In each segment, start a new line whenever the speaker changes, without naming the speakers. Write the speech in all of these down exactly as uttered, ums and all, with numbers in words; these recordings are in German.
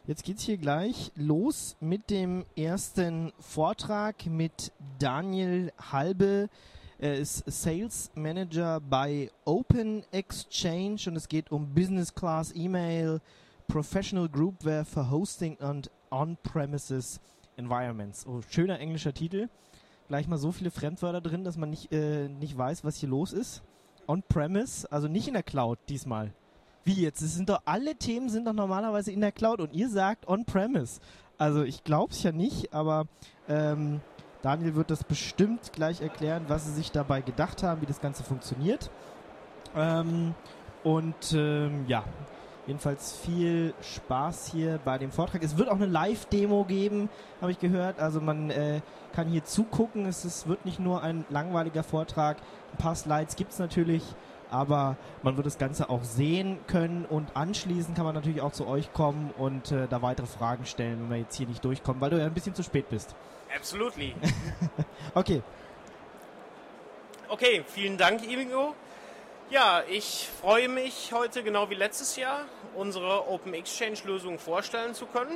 Jetzt geht's hier gleich los mit dem ersten Vortrag mit Daniel Halbe. Er ist Sales Manager bei Open Exchange und es geht um Business Class E-Mail, Professional Groupware für Hosting und On-Premises Environments. Oh, schöner englischer Titel. Gleich mal so viele Fremdwörter drin, dass man nicht, äh, nicht weiß, was hier los ist. On-Premise, also nicht in der Cloud diesmal. Wie jetzt? Es sind doch, alle Themen sind doch normalerweise in der Cloud und ihr sagt On-Premise. Also ich glaube es ja nicht, aber ähm, Daniel wird das bestimmt gleich erklären, was sie sich dabei gedacht haben, wie das Ganze funktioniert. Ähm, und ähm, ja, jedenfalls viel Spaß hier bei dem Vortrag. Es wird auch eine Live-Demo geben, habe ich gehört. Also man äh, kann hier zugucken. Es ist, wird nicht nur ein langweiliger Vortrag. Ein paar Slides gibt es natürlich, aber man wird das Ganze auch sehen können und anschließend kann man natürlich auch zu euch kommen und äh, da weitere Fragen stellen, wenn wir jetzt hier nicht durchkommen, weil du ja ein bisschen zu spät bist.
Absolutely.
Okay.
Okay, vielen Dank, Ingo. Ja, ich freue mich heute, genau wie letztes Jahr, unsere Open Exchange-Lösung vorstellen zu können.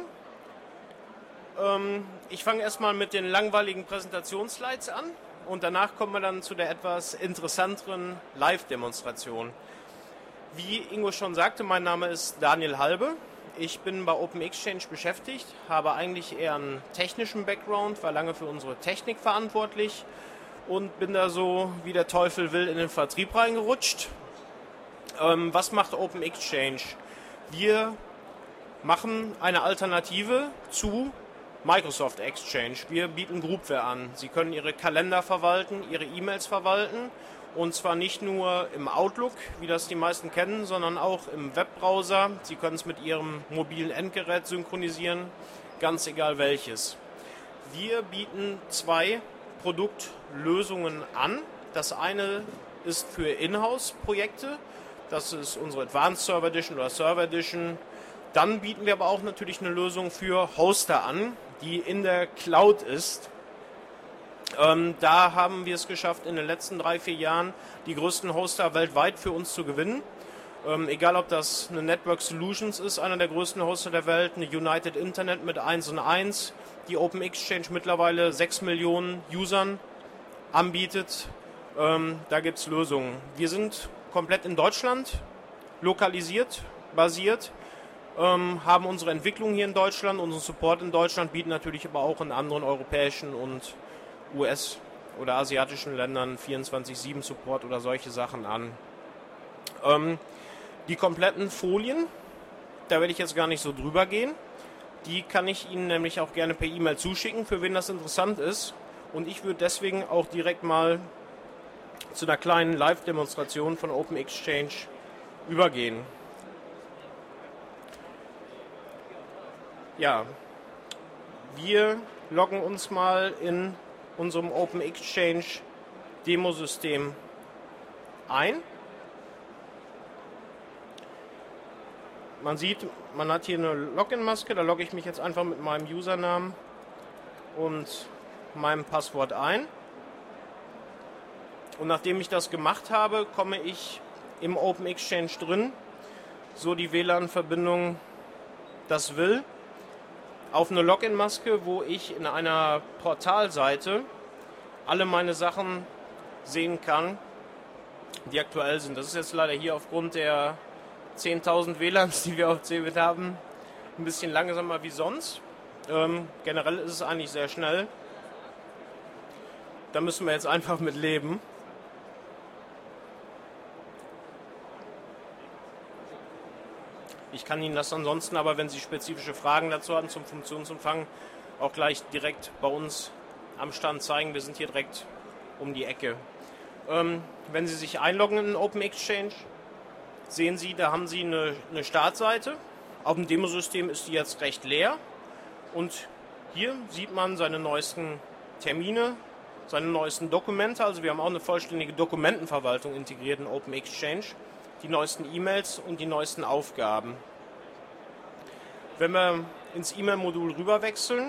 Ähm, ich fange erstmal mit den langweiligen Präsentationsslides an. Und danach kommen wir dann zu der etwas interessanteren Live-Demonstration. Wie Ingo schon sagte, mein Name ist Daniel Halbe. Ich bin bei Open Exchange beschäftigt, habe eigentlich eher einen technischen Background, war lange für unsere Technik verantwortlich und bin da so, wie der Teufel will, in den Vertrieb reingerutscht. Ähm, was macht Open Exchange? Wir machen eine Alternative zu Microsoft Exchange. Wir bieten Groupware an. Sie können Ihre Kalender verwalten, Ihre E-Mails verwalten und zwar nicht nur im Outlook, wie das die meisten kennen, sondern auch im Webbrowser. Sie können es mit Ihrem mobilen Endgerät synchronisieren, ganz egal welches. Wir bieten zwei Produktlösungen an. Das eine ist für Inhouse-Projekte. Das ist unsere Advanced Server Edition oder Server Edition. Dann bieten wir aber auch natürlich eine Lösung für Hoster an, die in der Cloud ist. Ähm, da haben wir es geschafft, in den letzten drei, vier Jahren die größten Hoster weltweit für uns zu gewinnen. Ähm, egal, ob das eine Network Solutions ist, einer der größten Hoster der Welt, eine United Internet mit eins und eins, die Open Exchange mittlerweile sechs Millionen Usern anbietet. Ähm, da gibt es Lösungen. Wir sind komplett in Deutschland lokalisiert, basiert. Ähm, haben unsere Entwicklung hier in Deutschland, unseren Support in Deutschland, bieten natürlich aber auch in anderen europäischen und U S- oder asiatischen Ländern vierundzwanzig sieben Support oder solche Sachen an. Ähm, die kompletten Folien, da werde ich jetzt gar nicht so drüber gehen, die kann ich Ihnen nämlich auch gerne per E-Mail zuschicken, für wen das interessant ist. Und ich würde deswegen auch direkt mal zu einer kleinen Live-Demonstration von Open Exchange übergehen. Ja, wir loggen uns mal in unserem Open Exchange Demosystem ein. Man sieht, man hat hier eine Login-Maske, da logge ich mich jetzt einfach mit meinem Usernamen und meinem Passwort ein. Und nachdem ich das gemacht habe, komme ich im Open Exchange drin, so die W L A N-Verbindung das will, auf eine Login-Maske, wo ich in einer Portalseite alle meine Sachen sehen kann, die aktuell sind. Das ist jetzt leider hier aufgrund der zehntausend W L A Ns, die wir auf Cebit haben, ein bisschen langsamer wie sonst. Ähm, generell ist es eigentlich sehr schnell. Da müssen wir jetzt einfach mit leben. Ich kann Ihnen das ansonsten aber, wenn Sie spezifische Fragen dazu haben zum Funktionsumfang, auch gleich direkt bei uns am Stand zeigen. Wir sind hier direkt um die Ecke. Ähm, wenn Sie sich einloggen in Open Exchange, sehen Sie, da haben Sie eine, eine Startseite. Auf dem Demosystem ist die jetzt recht leer. Und hier sieht man seine neuesten Termine, seine neuesten Dokumente. Also wir haben auch eine vollständige Dokumentenverwaltung integriert in Open Exchange. Die neuesten E-Mails und die neuesten Aufgaben. Wenn wir ins E-Mail-Modul rüber wechseln,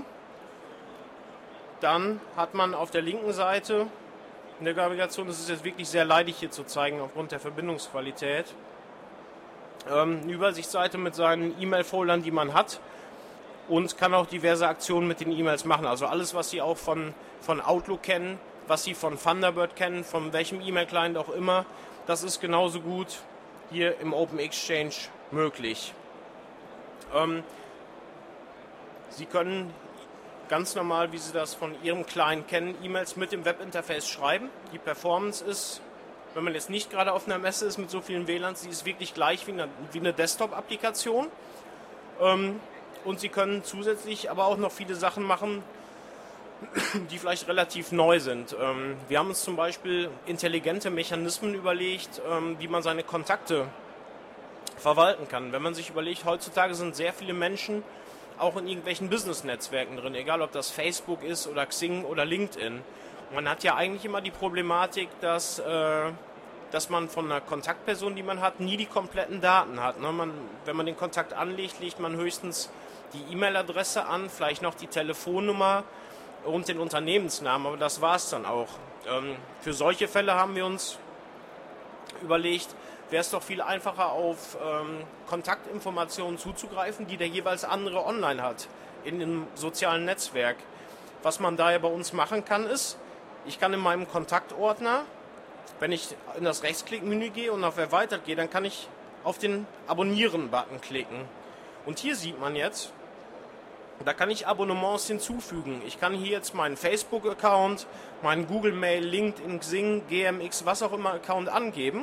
dann hat man auf der linken Seite in der Navigation, das ist jetzt wirklich sehr leidig hier zu zeigen aufgrund der Verbindungsqualität, ähm, eine Übersichtsseite mit seinen E-Mail-Foldern, die man hat. und kann auch diverse Aktionen mit den E-Mails machen. Also alles, was Sie auch von, von Outlook kennen, was Sie von Thunderbird kennen, von welchem E-Mail-Client auch immer, das ist genauso gut hier im Open Exchange möglich. Ähm, Sie können ganz normal, wie Sie das von Ihrem Client kennen, E-Mails mit dem Webinterface schreiben. Die Performance ist, wenn man jetzt nicht gerade auf einer Messe ist mit so vielen W L A Ns, die ist wirklich gleich wie eine, wie eine Desktop-Applikation. Ähm, und Sie können zusätzlich aber auch noch viele Sachen machen, die vielleicht relativ neu sind. Ähm, wir haben uns zum Beispiel intelligente Mechanismen überlegt, ähm, wie man seine Kontakte verwalten kann. Wenn man sich überlegt, heutzutage sind sehr viele Menschen auch in irgendwelchen Business-Netzwerken drin, egal ob das Facebook ist oder Xing oder LinkedIn. Und man hat ja eigentlich immer die Problematik, dass, äh, dass man von einer Kontaktperson, die man hat, nie die kompletten Daten hat. Ne? Man, wenn man den Kontakt anlegt, legt man höchstens die E-Mail-Adresse an, vielleicht noch die Telefonnummer und den Unternehmensnamen, aber das war es dann auch. Ähm, für solche Fälle haben wir uns überlegt, wäre es doch viel einfacher, auf ähm, Kontaktinformationen zuzugreifen, die der jeweils andere online hat, in dem sozialen Netzwerk. Was man daher bei uns machen kann, ist, ich kann in meinem Kontaktordner, wenn ich in das Rechtsklickmenü gehe und auf Erweitert gehe, dann kann ich auf den Abonnieren-Button klicken. Und hier sieht man jetzt, da kann ich Abonnements hinzufügen. Ich kann hier jetzt meinen Facebook-Account, meinen Google Mail, LinkedIn, Xing, G M X, was auch immer Account angeben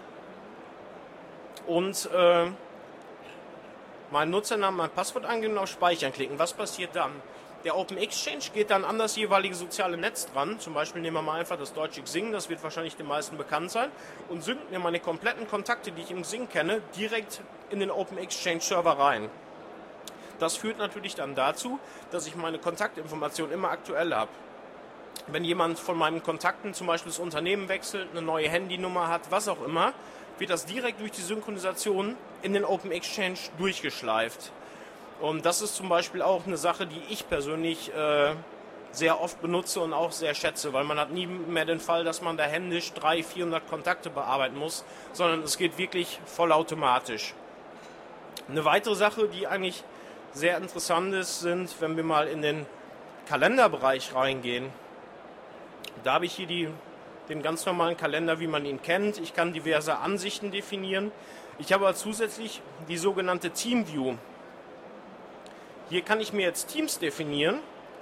und äh, meinen Nutzernamen, mein Passwort angeben und auf Speichern klicken. Was passiert dann? Der Open Exchange geht dann an das jeweilige soziale Netz dran. Zum Beispiel nehmen wir mal einfach das deutsche Xing, das wird wahrscheinlich den meisten bekannt sein, und synkt mir meine kompletten Kontakte, die ich im Xing kenne, direkt in den Open Exchange Server rein. Das führt natürlich dann dazu, dass ich meine Kontaktinformationen immer aktuell habe. Wenn jemand von meinen Kontakten zum Beispiel das Unternehmen wechselt, eine neue Handynummer hat, was auch immer, wird das direkt durch die Synchronisation in den Open Exchange durchgeschleift. Und das ist zum Beispiel auch eine Sache, die ich persönlich äh, sehr oft benutze und auch sehr schätze, weil man hat nie mehr den Fall, dass man da händisch dreihundert, vierhundert Kontakte bearbeiten muss, sondern es geht wirklich vollautomatisch. Eine weitere Sache, die eigentlich sehr interessant ist, sind, wenn wir mal in den Kalenderbereich reingehen. Da habe ich hier die, den ganz normalen Kalender, wie man ihn kennt. Ich kann diverse Ansichten definieren. Ich habe aber zusätzlich die sogenannte Team View. Hier kann ich mir jetzt Teams definieren.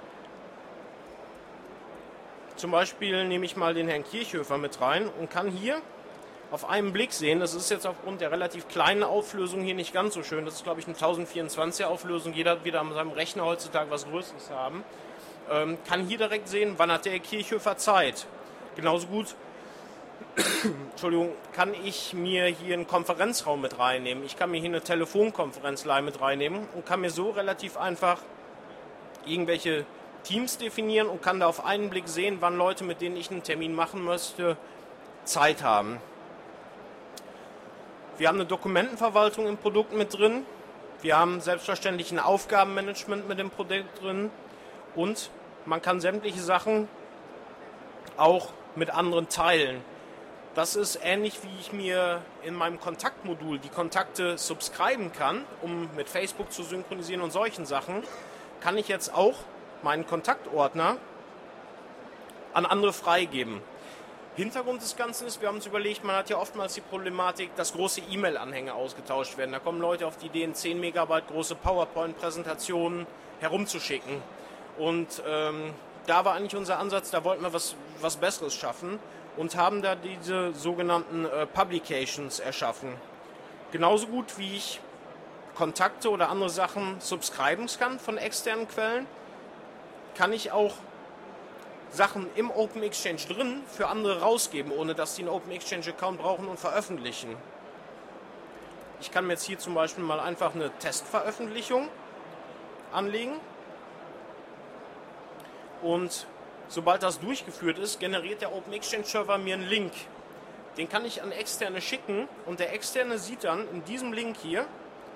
Zum Beispiel nehme ich mal den Herrn Kirchhöfer mit rein und kann hier auf einen Blick sehen, das ist jetzt aufgrund der relativ kleinen Auflösung hier nicht ganz so schön, das ist glaube ich eine tausendvierundzwanziger Auflösung, jeder wird wieder an seinem Rechner heutzutage was Größeres haben, ähm, kann hier direkt sehen, wann hat der Herr Kirchhöfer Zeit. Genauso gut Entschuldigung, kann ich mir hier einen Konferenzraum mit reinnehmen, ich kann mir hier eine Telefonkonferenzleihe mit reinnehmen und kann mir so relativ einfach irgendwelche Teams definieren und kann da auf einen Blick sehen, wann Leute, mit denen ich einen Termin machen möchte, Zeit haben. Wir haben eine Dokumentenverwaltung im Produkt mit drin. Wir haben selbstverständlich ein Aufgabenmanagement mit dem Produkt drin. Und man kann sämtliche Sachen auch mit anderen teilen. Das ist ähnlich, wie ich mir in meinem Kontaktmodul die Kontakte subscriben kann, um mit Facebook zu synchronisieren und solchen Sachen, kann ich jetzt auch meinen Kontaktordner an andere freigeben. Hintergrund des Ganzen ist, wir haben uns überlegt, man hat ja oftmals die Problematik, dass große E-Mail-Anhänge ausgetauscht werden. Da kommen Leute auf die Idee, zehn Megabyte große PowerPoint-Präsentationen herumzuschicken. Und ähm, da war eigentlich unser Ansatz, da wollten wir was, was Besseres schaffen und haben da diese sogenannten äh, Publications erschaffen. Genauso gut wie ich Kontakte oder andere Sachen subscriben kann von externen Quellen, kann ich auch Sachen im Open Exchange drin für andere rausgeben, ohne dass die einen Open Exchange Account brauchen und veröffentlichen. Ich kann mir jetzt hier zum Beispiel mal einfach eine Testveröffentlichung anlegen und sobald das durchgeführt ist, generiert der Open Exchange Server mir einen Link. Den kann ich an Externe schicken und der Externe sieht dann in diesem Link hier,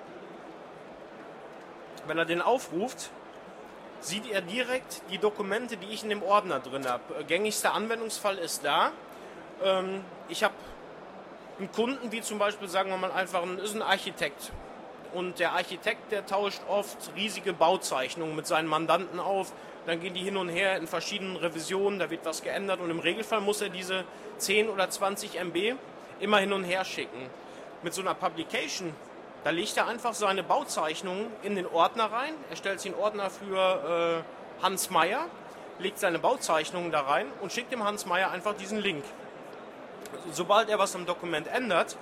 wenn er den aufruft, sieht er direkt die Dokumente, die ich in dem Ordner drin habe. Gängigster Anwendungsfall ist da. Ähm, ich habe einen Kunden, wie zum Beispiel, sagen wir mal einfach, ein, ist ein Architekt. und der Architekt, der tauscht oft riesige Bauzeichnungen mit seinen Mandanten auf. Dann gehen die hin und her in verschiedenen Revisionen, da wird was geändert und im Regelfall muss er diese zehn oder zwanzig Megabyte immer hin und her schicken. Mit so einer Publication, da legt er einfach seine Bauzeichnungen in den Ordner rein. Er stellt sich einen Ordner für äh, Hans Meyer, legt seine Bauzeichnungen da rein und schickt dem Hans Meyer einfach diesen Link. Sobald er was am Dokument ändert,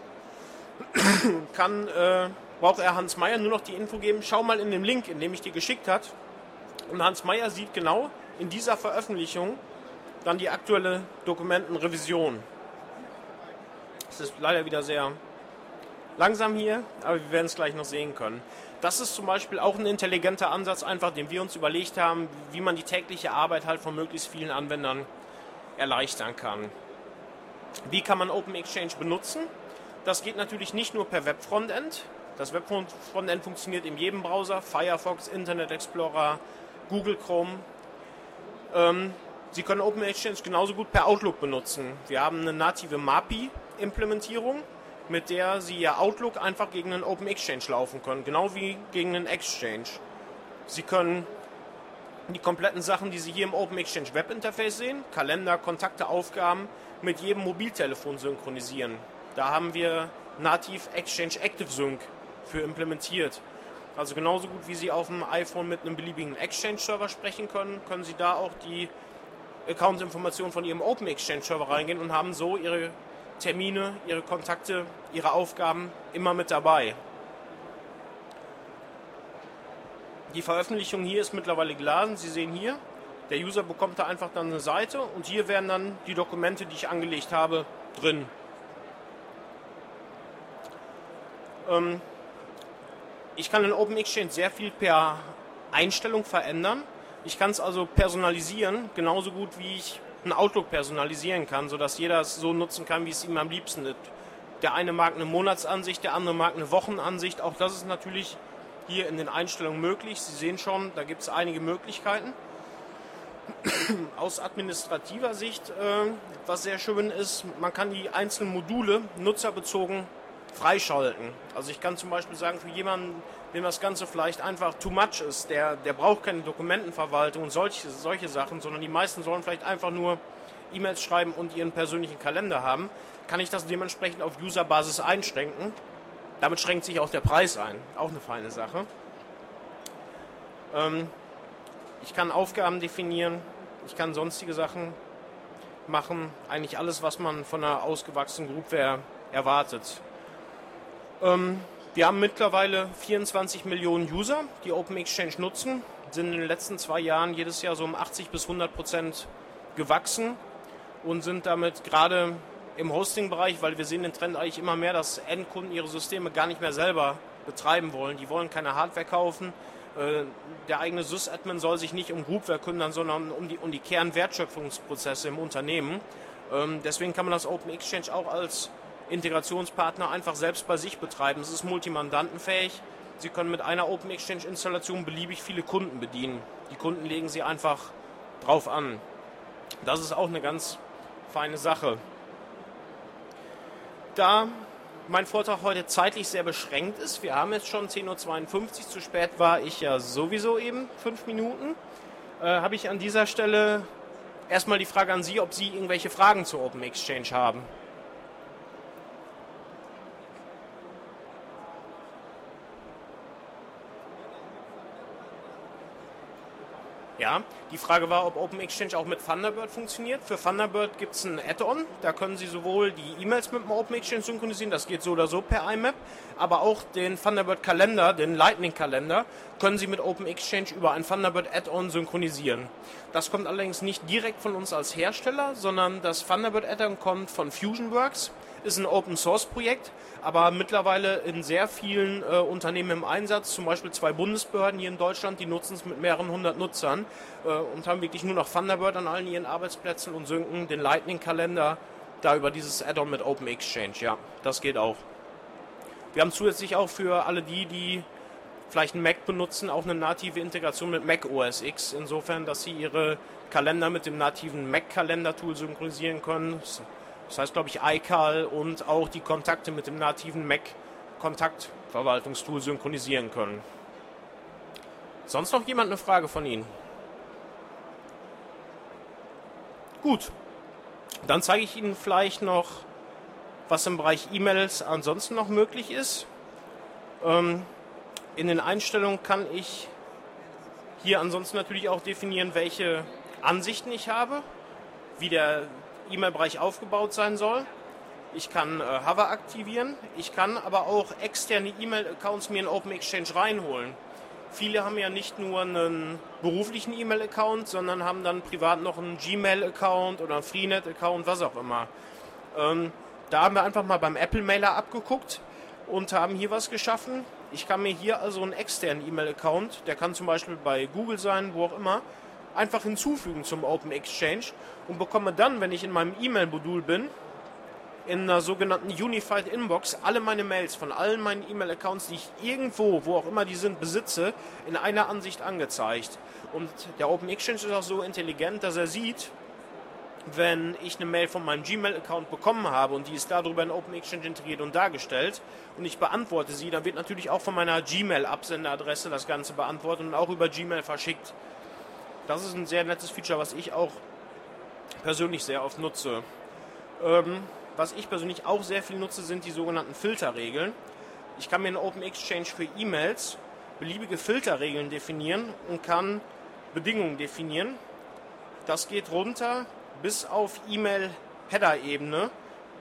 kann, äh, braucht er Hans Meyer nur noch die Info geben, schau mal in dem Link, in dem ich dir geschickt habe. Und Hans Meyer sieht genau in dieser Veröffentlichung dann die aktuelle Dokumentenrevision. Es ist leider wieder sehr langsam hier, aber wir werden es gleich noch sehen können. Das ist zum Beispiel auch ein intelligenter Ansatz, einfach, den wir uns überlegt haben, wie man die tägliche Arbeit halt von möglichst vielen Anwendern erleichtern kann. Wie kann man Open Exchange benutzen? Das geht natürlich nicht nur per Web-Frontend. Das Web-Frontend funktioniert in jedem Browser, Firefox, Internet Explorer, Google Chrome. Ähm, Sie können Open Exchange genauso gut per Outlook benutzen. Wir haben eine native M A P I-Implementierung, mit der Sie Ihr Outlook einfach gegen einen Open Exchange laufen können, genau wie gegen einen Exchange. Sie können die kompletten Sachen, die Sie hier im Open Exchange Web Interface sehen, Kalender, Kontakte, Aufgaben, mit jedem Mobiltelefon synchronisieren. Da haben wir nativ Exchange Active Sync für implementiert. Also genauso gut wie Sie auf dem iPhone mit einem beliebigen Exchange-Server sprechen können, können Sie da auch die Account-Informationen von Ihrem Open Exchange-Server reingehen und haben so Ihre Termine, Ihre Kontakte, Ihre Aufgaben immer mit dabei. Die Veröffentlichung hier ist mittlerweile geladen. Sie sehen hier, der User bekommt da einfach dann eine Seite und hier werden dann die Dokumente, die ich angelegt habe, drin. Ähm, ich kann in Open Exchange sehr viel per Einstellung verändern. Ich kann es also personalisieren, genauso gut wie ich einen Outlook personalisieren kann, sodass jeder es so nutzen kann, wie es ihm am liebsten ist. Der eine mag eine Monatsansicht, der andere mag eine Wochenansicht. Auch das ist natürlich hier in den Einstellungen möglich. Sie sehen schon, da gibt es einige Möglichkeiten. Aus administrativer Sicht, äh, was sehr schön ist, man kann die einzelnen Module nutzerbezogen freischalten. Also ich kann zum Beispiel sagen, für jemanden, dem das Ganze vielleicht einfach too much ist, der, der braucht keine Dokumentenverwaltung und solche, solche Sachen, sondern die meisten sollen vielleicht einfach nur E-Mails schreiben und ihren persönlichen Kalender haben, kann ich das dementsprechend auf Userbasis einschränken. Damit schränkt sich auch der Preis ein. Auch eine feine Sache. Ähm, ich kann Aufgaben definieren, ich kann sonstige Sachen machen. Eigentlich alles, was man von einer ausgewachsenen Groupware erwartet. Ähm, wir haben mittlerweile vierundzwanzig Millionen User, die Open Exchange nutzen. Sind in den letzten zwei Jahren jedes Jahr so um achtzig bis hundert Prozent gewachsen und sind damit gerade im Hosting-Bereich, weil wir sehen den Trend eigentlich immer mehr, dass Endkunden ihre Systeme gar nicht mehr selber betreiben wollen. Die wollen keine Hardware kaufen. Äh, der eigene Sys-Admin soll sich nicht um Groupware kümmern, sondern um die, um die Kernwertschöpfungsprozesse im Unternehmen. Ähm, deswegen kann man das Open Exchange auch als Integrationspartner einfach selbst bei sich betreiben. Es ist multimandantenfähig. Sie können mit einer Open Exchange Installation beliebig viele Kunden bedienen. Die Kunden legen sie einfach drauf an. Das ist auch eine ganz feine Sache. Da mein Vortrag heute zeitlich sehr beschränkt ist, wir haben jetzt schon zehn Uhr zweiundfünfzig, zu spät war ich ja sowieso eben, fünf Minuten, äh, habe ich an dieser Stelle erstmal die Frage an Sie, ob Sie irgendwelche Fragen zu Open Exchange haben. Ja, die Frage war, ob Open Exchange auch mit Thunderbird funktioniert. Für Thunderbird gibt es ein Add-on, da können Sie sowohl die E-Mails mit dem Open Exchange synchronisieren, das geht so oder so per I M A P, aber auch den Thunderbird-Kalender, den Lightning-Kalender, können Sie mit Open Exchange über ein Thunderbird Add-on synchronisieren. Das kommt allerdings nicht direkt von uns als Hersteller, sondern das Thunderbird Add-on kommt von FusionWorks, ist ein Open-Source-Projekt, aber mittlerweile in sehr vielen äh, Unternehmen im Einsatz, zum Beispiel zwei Bundesbehörden hier in Deutschland, die nutzen es mit mehreren hundert Nutzern äh, und haben wirklich nur noch Thunderbird an allen ihren Arbeitsplätzen und synken den Lightning-Kalender da über dieses Add-on mit Open Exchange. Ja, das geht auch. Wir haben zusätzlich auch für alle die, die vielleicht einen Mac benutzen, auch eine native Integration mit Mac O S X, insofern, dass sie ihre Kalender mit dem nativen Mac-Kalender-Tool synchronisieren können. Das heißt, glaube ich, iCal und auch die Kontakte mit dem nativen Mac-Kontakt Verwaltungstool synchronisieren können. Sonst noch jemand eine Frage von Ihnen? Gut, dann zeige ich Ihnen vielleicht noch, was im Bereich E-Mails ansonsten noch möglich ist. Ähm, in den Einstellungen kann ich hier ansonsten natürlich auch definieren, welche Ansichten ich habe, wie der E-Mail-Bereich aufgebaut sein soll. Ich kann äh, Hover aktivieren, ich kann aber auch externe E-Mail-Accounts mir in OpenExchange reinholen. Viele haben ja nicht nur einen beruflichen E-Mail-Account, sondern haben dann privat noch einen Gmail-Account oder einen Freenet-Account, was auch immer. Ähm, da haben wir einfach mal beim Apple-Mailer abgeguckt und haben hier was geschaffen. Ich kann mir hier also einen externen E-Mail-Account, der kann zum Beispiel bei Google sein, wo auch immer, einfach hinzufügen zum OpenExchange und bekomme dann, wenn ich in meinem E-Mail-Modul bin, in einer sogenannten Unified Inbox alle meine Mails von allen meinen E-Mail-Accounts, die ich irgendwo, wo auch immer die sind, besitze, in einer Ansicht angezeigt. Und der OpenExchange ist auch so intelligent, dass er sieht, wenn ich eine Mail von meinem Gmail-Account bekommen habe und die ist darüber in OpenExchange integriert und dargestellt und ich beantworte sie, dann wird natürlich auch von meiner Gmail-Absenderadresse das Ganze beantwortet und auch über Gmail verschickt. Das ist ein sehr nettes Feature, was ich auch persönlich sehr oft nutze. Ähm, was ich persönlich auch sehr viel nutze, sind die sogenannten Filterregeln. Ich kann mir in OpenExchange für E-Mails beliebige Filterregeln definieren und kann Bedingungen definieren. Das geht runter bis auf E-Mail-Header-Ebene.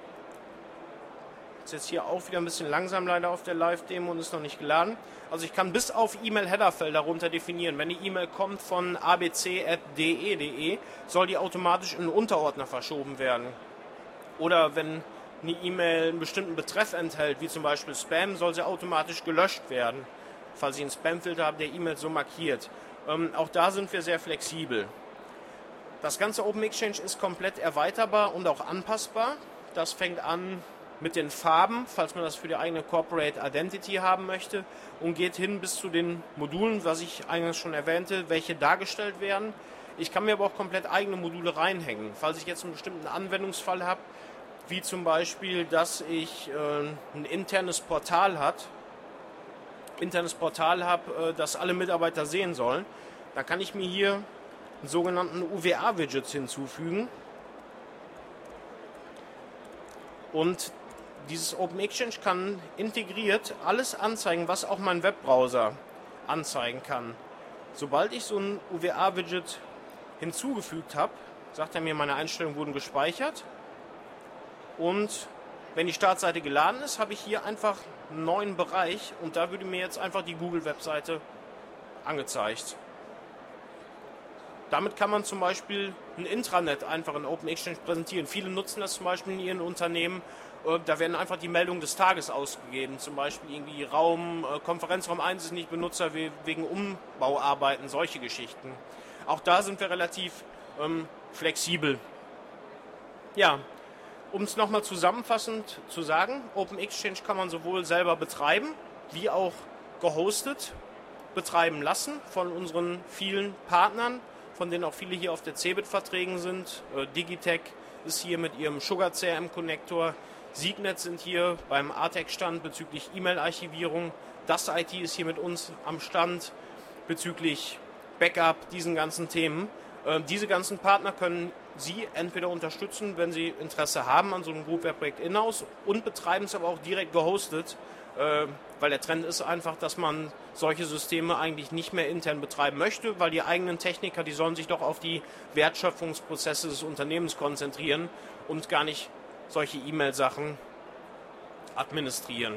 Ist jetzt hier auch wieder ein bisschen langsam leider auf der Live-Demo und ist noch nicht geladen. Also ich kann bis auf E-Mail-Header-Felder runter definieren. Wenn die E-Mail kommt von a b c at d e punkt d e, soll die automatisch in einen Unterordner verschoben werden. Oder wenn eine E-Mail einen bestimmten Betreff enthält, wie zum Beispiel Spam, soll sie automatisch gelöscht werden, falls ich einen Spam-Filter habe, der E-Mail so markiert. Ähm, auch da sind wir sehr flexibel. Das ganze OpenExchange ist komplett erweiterbar und auch anpassbar. Das fängt an mit den Farben, falls man das für die eigene Corporate Identity haben möchte, und geht hin bis zu den Modulen, was ich eingangs schon erwähnte, welche dargestellt werden. Ich kann mir aber auch komplett eigene Module reinhängen. Falls ich jetzt einen bestimmten Anwendungsfall habe, wie zum Beispiel, dass ich äh, ein internes Portal hat, internes Portal habe, äh, das alle Mitarbeiter sehen sollen, dann kann ich mir hier einen sogenannten U W A-Widget hinzufügen. Und dieses OpenExchange kann integriert alles anzeigen, was auch mein Webbrowser anzeigen kann. Sobald ich so ein U W A-Widget hinzugefügt habe, sagt er mir, meine Einstellungen wurden gespeichert. Und wenn die Startseite geladen ist, habe ich hier einfach einen neuen Bereich und da würde mir jetzt einfach die Google-Webseite angezeigt. Damit kann man zum Beispiel ein Intranet einfach in OpenExchange präsentieren. Viele nutzen das zum Beispiel in ihren Unternehmen. Da werden einfach die Meldungen des Tages ausgegeben. Zum Beispiel irgendwie Raum, Konferenzraum eins ist nicht benutzer wegen Umbauarbeiten, solche Geschichten. Auch da sind wir relativ ähm, flexibel. Ja, um es nochmal zusammenfassend zu sagen, OpenExchange kann man sowohl selber betreiben, wie auch gehostet betreiben lassen von unseren vielen Partnern, von denen auch viele hier auf der Cebit vertreten sind. Äh, Digitech ist hier mit ihrem Sugar C R M-Konnektor, Signet sind hier beim A T E C-Stand bezüglich E-Mail-Archivierung, das I T ist hier mit uns am Stand bezüglich Backup, diesen ganzen Themen. Äh, diese ganzen Partner können Sie entweder unterstützen, wenn Sie Interesse haben an so einem Groupware-Projekt in-house, und betreiben es aber auch direkt gehostet, äh, weil der Trend ist einfach, dass man solche Systeme eigentlich nicht mehr intern betreiben möchte, weil die eigenen Techniker, die sollen sich doch auf die Wertschöpfungsprozesse des Unternehmens konzentrieren und gar nicht solche E-Mail-Sachen administrieren.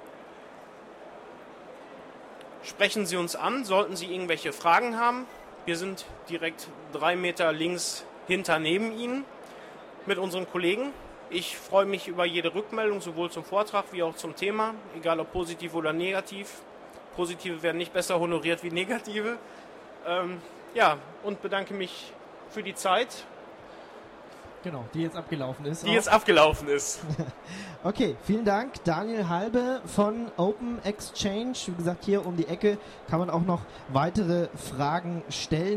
Sprechen Sie uns an, sollten Sie irgendwelche Fragen haben. Wir sind direkt drei Meter links hinter neben Ihnen mit unseren Kollegen. Ich freue mich über jede Rückmeldung, sowohl zum Vortrag wie auch zum Thema, egal ob positiv oder negativ. Positive werden nicht besser honoriert wie negative. Ähm, ja, und bedanke mich für die Zeit.
Genau, die jetzt abgelaufen ist.
Die auch. jetzt abgelaufen ist.
Okay, vielen Dank. Daniel Halbe von OpenExchange. Wie gesagt, hier um die Ecke kann man auch noch weitere Fragen stellen.